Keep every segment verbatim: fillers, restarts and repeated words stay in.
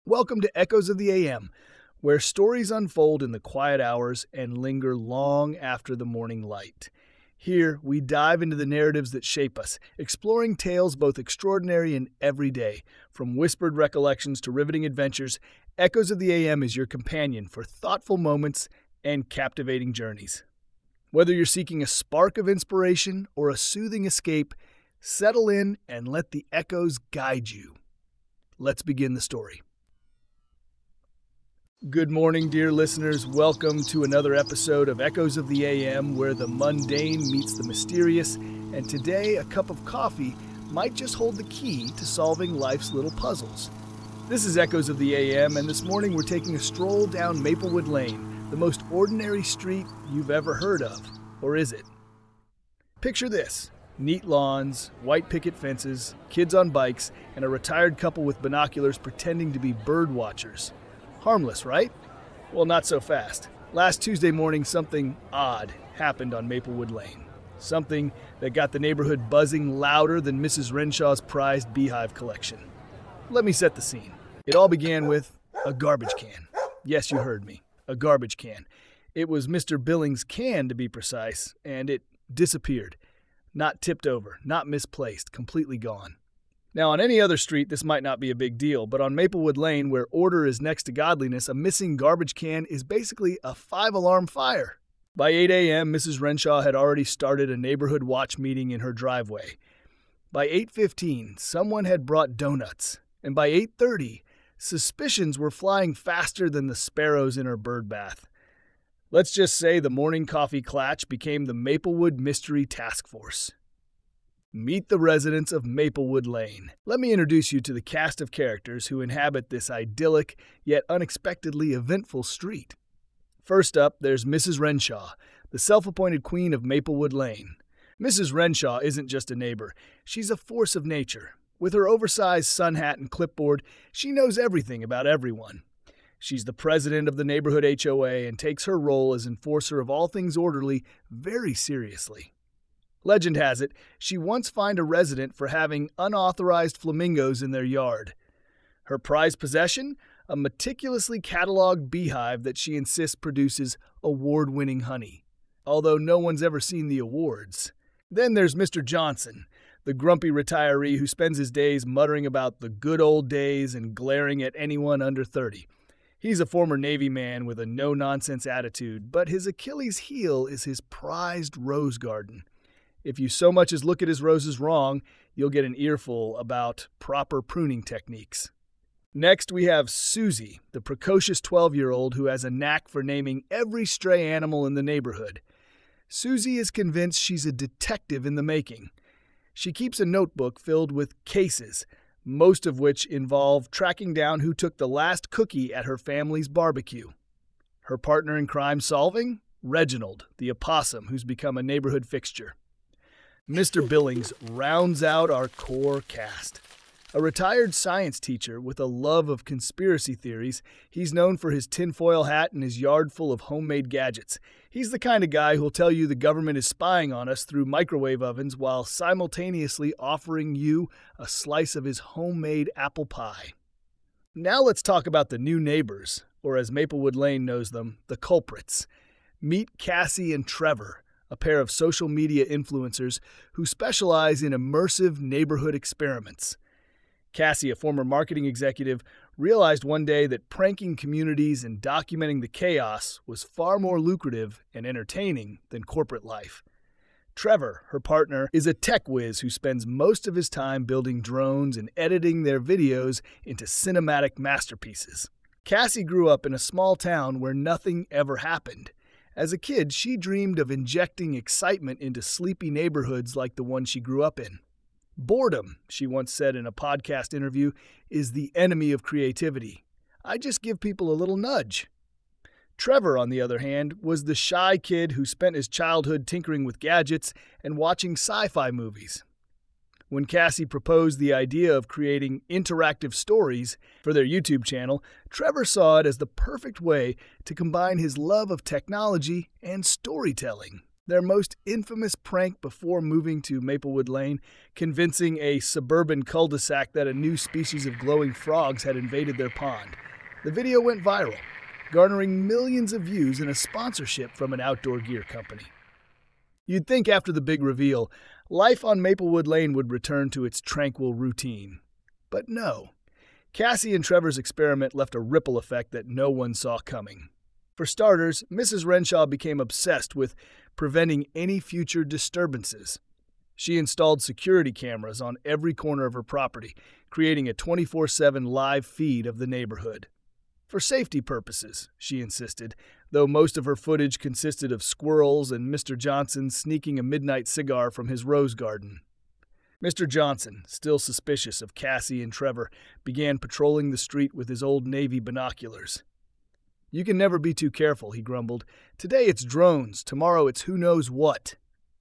Welcome to Echoes of the A M, where stories unfold in the quiet hours and linger long after the morning light. Here, we dive into the narratives that shape us, exploring tales both extraordinary and everyday. From whispered recollections to riveting adventures, Echoes of the A M is your companion for thoughtful moments and captivating journeys. Whether you're seeking a spark of inspiration or a soothing escape, settle in and let the echoes guide you. Let's begin the story. Good morning, dear listeners. Welcome to another episode of Echoes of the A M, where the mundane meets the mysterious, and today a cup of coffee might just hold the key to solving life's little puzzles. This is Echoes of the A M, and this morning we're taking a stroll down Maplewood Lane, the most ordinary street you've ever heard of. Or is it? Picture this. Neat lawns, white picket fences, kids on bikes, and a retired couple with binoculars pretending to be bird watchers. Harmless, right? Well, not so fast. Last Tuesday morning, something odd happened on Maplewood Lane. Something that got the neighborhood buzzing louder than Missus Renshaw's prized beehive collection. Let me set the scene. It all began with a garbage can. Yes, you heard me. A garbage can. It was Mister Billings' can, to be precise, and it disappeared. Not tipped over, not misplaced, completely gone. Now, on any other street, this might not be a big deal, but on Maplewood Lane, where order is next to godliness, a missing garbage can is basically a five-alarm fire. By eight a.m., Missus Renshaw had already started a neighborhood watch meeting in her driveway. By eight fifteen, someone had brought donuts, and by eight thirty, suspicions were flying faster than the sparrows in her bird bath. Let's just say the morning coffee clatch became the Maplewood Mystery Task Force. Meet the residents of Maplewood Lane. Let me introduce you to the cast of characters who inhabit this idyllic yet unexpectedly eventful street. First up, there's Missus Renshaw, the self-appointed queen of Maplewood Lane. Missus Renshaw isn't just a neighbor, she's a force of nature. With her oversized sun hat and clipboard, she knows everything about everyone. She's the president of the neighborhood H O A and takes her role as enforcer of all things orderly very seriously. Legend has it, she once fined a resident for having unauthorized flamingos in their yard. Her prized possession? A meticulously cataloged beehive that she insists produces award-winning honey. Although no one's ever seen the awards. Then there's Mister Johnson, the grumpy retiree who spends his days muttering about the good old days and glaring at anyone under thirty. He's a former Navy man with a no-nonsense attitude, but his Achilles heel is his prized rose garden. If you so much as look at his roses wrong, you'll get an earful about proper pruning techniques. Next, we have Susie, the precocious twelve-year-old who has a knack for naming every stray animal in the neighborhood. Susie is convinced she's a detective in the making. She keeps a notebook filled with cases, most of which involve tracking down who took the last cookie at her family's barbecue. Her partner in crime solving? Reginald, the opossum who's become a neighborhood fixture. Mister Billings rounds out our core cast. A retired science teacher with a love of conspiracy theories, he's known for his tinfoil hat and his yard full of homemade gadgets. He's the kind of guy who'll tell you the government is spying on us through microwave ovens while simultaneously offering you a slice of his homemade apple pie. Now let's talk about the new neighbors, or as Maplewood Lane knows them, the culprits. Meet Cassie and Trevor, a pair of social media influencers who specialize in immersive neighborhood experiments. Cassie, a former marketing executive, realized one day that pranking communities and documenting the chaos was far more lucrative and entertaining than corporate life. Trevor, her partner, is a tech whiz who spends most of his time building drones and editing their videos into cinematic masterpieces. Cassie grew up in a small town where nothing ever happened. As a kid, she dreamed of injecting excitement into sleepy neighborhoods like the one she grew up in. Boredom, she once said in a podcast interview, is the enemy of creativity. I just give people a little nudge. Trevor, on the other hand, was the shy kid who spent his childhood tinkering with gadgets and watching sci-fi movies. When Cassie proposed the idea of creating interactive stories for their YouTube channel, Trevor saw it as the perfect way to combine his love of technology and storytelling. Their most infamous prank before moving to Maplewood Lane, convincing a suburban cul-de-sac that a new species of glowing frogs had invaded their pond. The video went viral, garnering millions of views and a sponsorship from an outdoor gear company. You'd think after the big reveal, life on Maplewood Lane would return to its tranquil routine. But no. Cassie and Trevor's experiment left a ripple effect that no one saw coming. For starters, Missus Renshaw became obsessed with preventing any future disturbances. She installed security cameras on every corner of her property, creating a twenty-four seven live feed of the neighborhood. For safety purposes, she insisted, though most of her footage consisted of squirrels and Mister Johnson sneaking a midnight cigar from his rose garden. Mister Johnson, still suspicious of Cassie and Trevor, began patrolling the street with his old Navy binoculars. "You can never be too careful," he grumbled. "Today it's drones, tomorrow it's who knows what."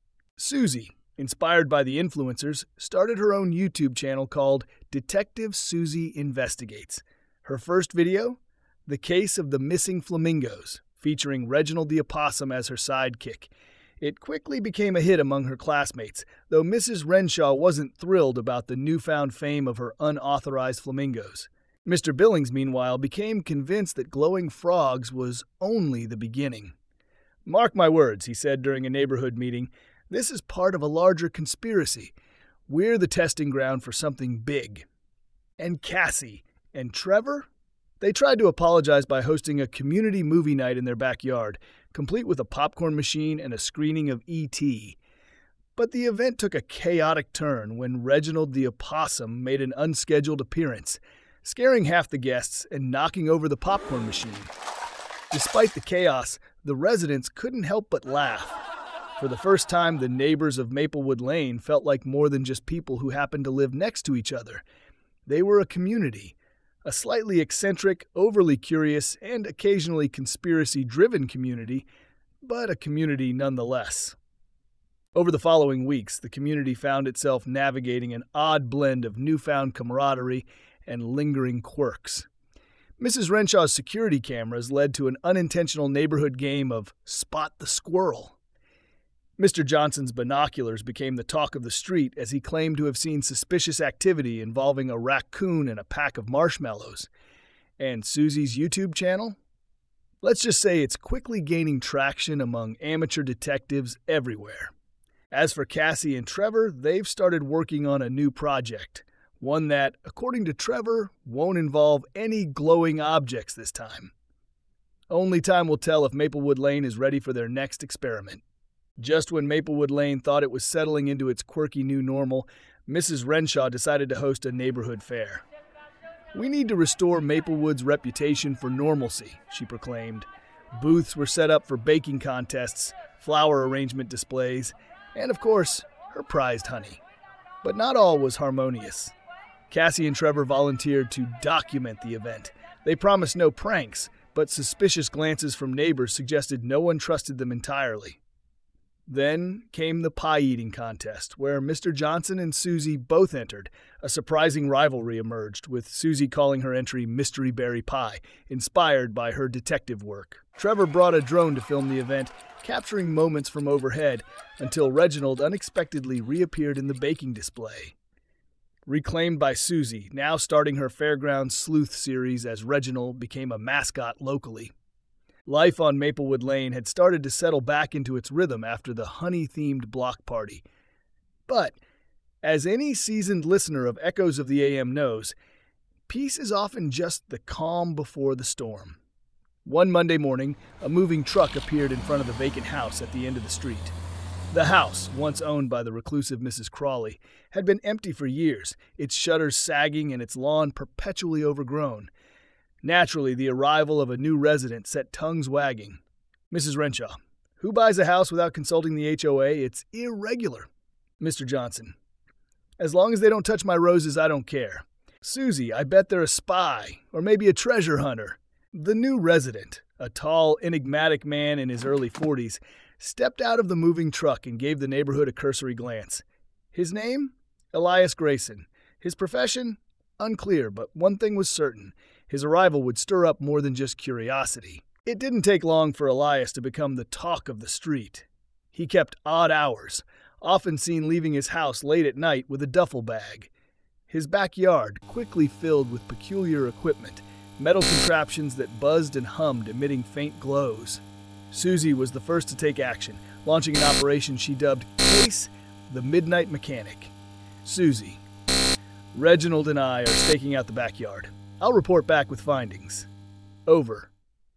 Susie, inspired by the influencers, started her own YouTube channel called Detective Susie Investigates. Her first video? The Case of the Missing Flamingos, featuring Reginald the Opossum as her sidekick. It quickly became a hit among her classmates, though Missus Renshaw wasn't thrilled about the newfound fame of her unauthorized flamingos. Mister Billings, meanwhile, became convinced that glowing frogs was only the beginning. "Mark my words," he said during a neighborhood meeting, "this is part of a larger conspiracy. We're the testing ground for something big." And Cassie and Trevor? They tried to apologize by hosting a community movie night in their backyard, complete with a popcorn machine and a screening of E T But the event took a chaotic turn when Reginald the Opossum made an unscheduled appearance, scaring half the guests and knocking over the popcorn machine. Despite the chaos, the residents couldn't help but laugh. For the first time, the neighbors of Maplewood Lane felt like more than just people who happened to live next to each other. They were a community. A slightly eccentric, overly curious, and occasionally conspiracy-driven community, but a community nonetheless. Over the following weeks, the community found itself navigating an odd blend of newfound camaraderie and lingering quirks. Missus Renshaw's security cameras led to an unintentional neighborhood game of Spot the Squirrel. Mister Johnson's binoculars became the talk of the street as he claimed to have seen suspicious activity involving a raccoon and a pack of marshmallows. And Susie's YouTube channel? Let's just say it's quickly gaining traction among amateur detectives everywhere. As for Cassie and Trevor, they've started working on a new project, one that, according to Trevor, won't involve any glowing objects this time. Only time will tell if Maplewood Lane is ready for their next experiment. Just when Maplewood Lane thought it was settling into its quirky new normal, Missus Renshaw decided to host a neighborhood fair. "We need to restore Maplewood's reputation for normalcy," she proclaimed. Booths were set up for baking contests, flower arrangement displays, and, of course, her prized honey. But not all was harmonious. Cassie and Trevor volunteered to document the event. They promised no pranks, but suspicious glances from neighbors suggested no one trusted them entirely. Then came the pie-eating contest, where Mister Johnson and Susie both entered. A surprising rivalry emerged, with Susie calling her entry Mystery Berry Pie, inspired by her detective work. Trevor brought a drone to film the event, capturing moments from overhead, until Reginald unexpectedly reappeared in the baking display. Reclaimed by Susie, now starting her Fairgrounds Sleuth series as Reginald became a mascot locally. Life on Maplewood Lane had started to settle back into its rhythm after the honey-themed block party. But, as any seasoned listener of Echoes of the A M knows, peace is often just the calm before the storm. One Monday morning, a moving truck appeared in front of the vacant house at the end of the street. The house, once owned by the reclusive Missus Crawley, had been empty for years, its shutters sagging and its lawn perpetually overgrown. Naturally, the arrival of a new resident set tongues wagging. "Missus Renshaw, who buys a house without consulting the H O A? It's irregular." Mister Johnson, "As long as they don't touch my roses, I don't care." "Susie, I bet they're a spy, or maybe a treasure hunter." The new resident, a tall, enigmatic man in his early forties, stepped out of the moving truck and gave the neighborhood a cursory glance. His name? Elias Grayson. His profession? Unclear, but one thing was certain. His arrival would stir up more than just curiosity. It didn't take long for Elias to become the talk of the street. He kept odd hours, often seen leaving his house late at night with a duffel bag. His backyard quickly filled with peculiar equipment, metal contraptions that buzzed and hummed, emitting faint glows. Susie was the first to take action, launching an operation she dubbed Case the Midnight Mechanic. Susie. Reginald and I are staking out the backyard. I'll report back with findings. Over.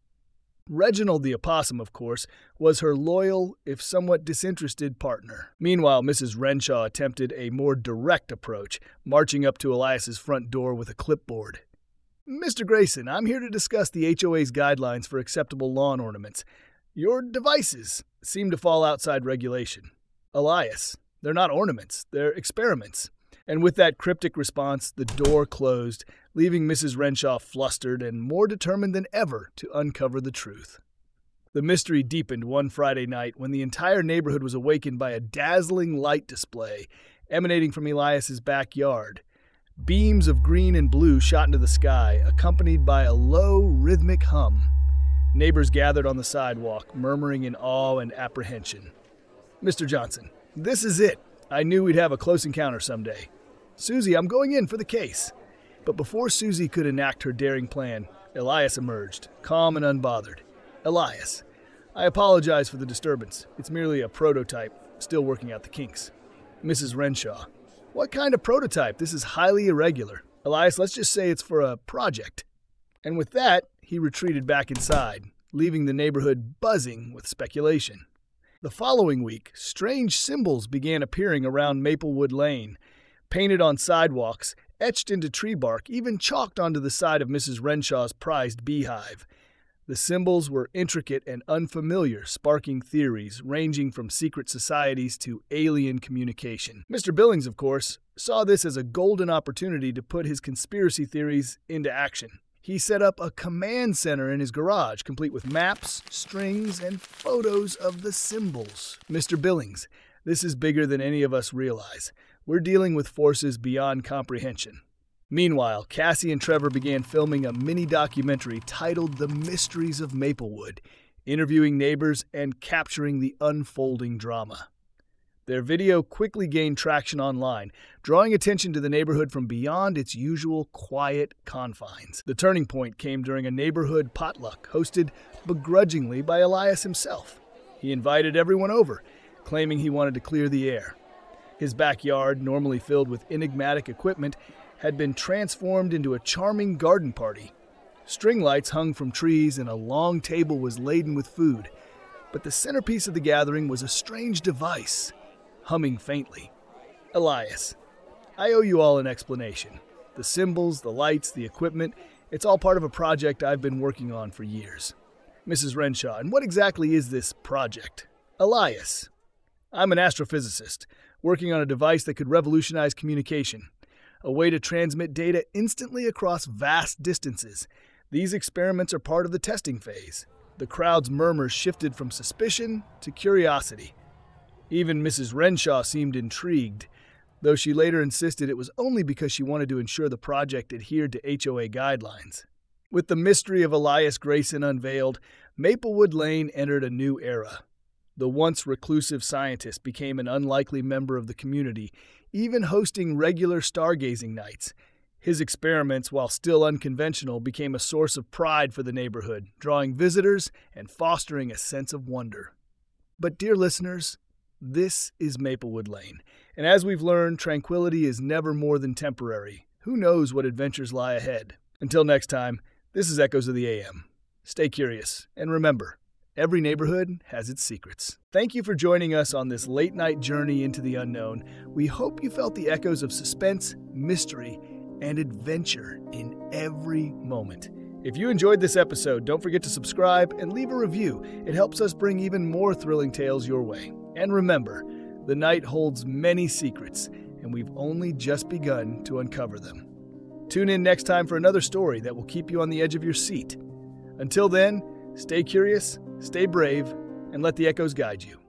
Reginald the opossum, of course, was her loyal, if somewhat disinterested, partner. Meanwhile, Missus Renshaw attempted a more direct approach, marching up to Elias's front door with a clipboard. "Mister Grayson, I'm here to discuss the H O A's guidelines for acceptable lawn ornaments. Your devices seem to fall outside regulation." "Elias, they're not ornaments, they're experiments." And with that cryptic response, the door closed, leaving Missus Renshaw flustered and more determined than ever to uncover the truth. The mystery deepened one Friday night when the entire neighborhood was awakened by a dazzling light display emanating from Elias's backyard. Beams of green and blue shot into the sky, accompanied by a low, rhythmic hum. Neighbors gathered on the sidewalk, murmuring in awe and apprehension. "Mister Johnson, this is it. I knew we'd have a close encounter someday. Susie, I'm going in for the case." But before Susie could enact her daring plan, Elias emerged, calm and unbothered. "Elias, I apologize for the disturbance. It's merely a prototype, still working out the kinks." Missus Renshaw, "What kind of prototype? This is highly irregular. Elias, let's just say it's for a project." And with that, he retreated back inside, leaving the neighborhood buzzing with speculation. The following week, strange symbols began appearing around Maplewood Lane, painted on sidewalks, etched into tree bark, even chalked onto the side of Missus Renshaw's prized beehive. The symbols were intricate and unfamiliar, sparking theories ranging from secret societies to alien communication. Mister Billings, of course, saw this as a golden opportunity to put his conspiracy theories into action. He set up a command center in his garage, complete with maps, strings, and photos of the symbols. "Mister Billings, this is bigger than any of us realize. We're dealing with forces beyond comprehension." Meanwhile, Cassie and Trevor began filming a mini-documentary titled The Mysteries of Maplewood, interviewing neighbors and capturing the unfolding drama. Their video quickly gained traction online, drawing attention to the neighborhood from beyond its usual quiet confines. The turning point came during a neighborhood potluck hosted begrudgingly by Elias himself. He invited everyone over, claiming he wanted to clear the air. His backyard, normally filled with enigmatic equipment, had been transformed into a charming garden party. String lights hung from trees and a long table was laden with food. But the centerpiece of the gathering was a strange device, humming faintly. "Elias, I owe you all an explanation. The symbols, the lights, the equipment, it's all part of a project I've been working on for years." Missus Renshaw, "And what exactly is this project?" "Elias, I'm an astrophysicist, working on a device that could revolutionize communication, a way to transmit data instantly across vast distances. These experiments are part of the testing phase." The crowd's murmurs shifted from suspicion to curiosity. Even Missus Renshaw seemed intrigued, though she later insisted it was only because she wanted to ensure the project adhered to H O A guidelines. With the mystery of Elias Grayson unveiled, Maplewood Lane entered a new era. The once reclusive scientist became an unlikely member of the community, even hosting regular stargazing nights. His experiments, while still unconventional, became a source of pride for the neighborhood, drawing visitors and fostering a sense of wonder. But dear listeners, this is Maplewood Lane, and as we've learned, tranquility is never more than temporary. Who knows what adventures lie ahead? Until next time, this is Echoes of the A M. Stay curious, and remember, every neighborhood has its secrets. Thank you for joining us on this late-night journey into the unknown. We hope you felt the echoes of suspense, mystery, and adventure in every moment. If you enjoyed this episode, don't forget to subscribe and leave a review. It helps us bring even more thrilling tales your way. And remember, the night holds many secrets, and we've only just begun to uncover them. Tune in next time for another story that will keep you on the edge of your seat. Until then, stay curious, stay brave, and let the echoes guide you.